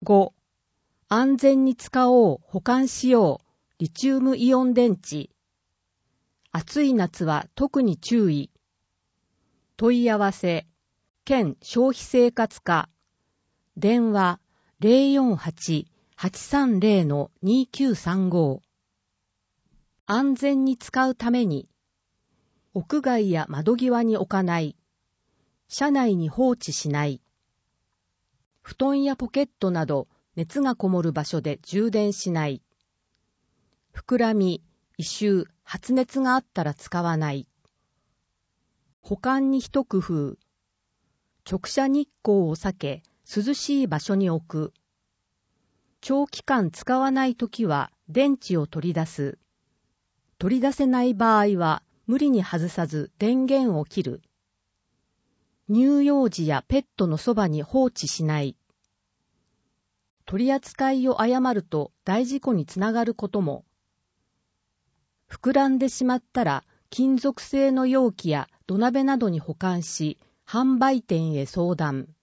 5、安全に使おう、保管しよう、リチウムイオン電池。暑い夏は特に注意。問い合わせ、県消費生活課。電話 048-830-2935。安全に使うために、屋外や窓際に置かない。車内に放置しない。布団やポケットなど熱がこもる場所で充電しない。膨らみ、異臭、発熱があったら使わない。保管に一工夫。直射日光を避け、涼しい場所に置く。長期間使わないときは電池を取り出す。取り出せない場合は無理に外さず電源を切る。乳幼児やペットのそばに放置しない。取り扱いを誤ると大事故につながることも。膨らんでしまったら金属製の容器や土鍋などに保管し、販売店へ相談。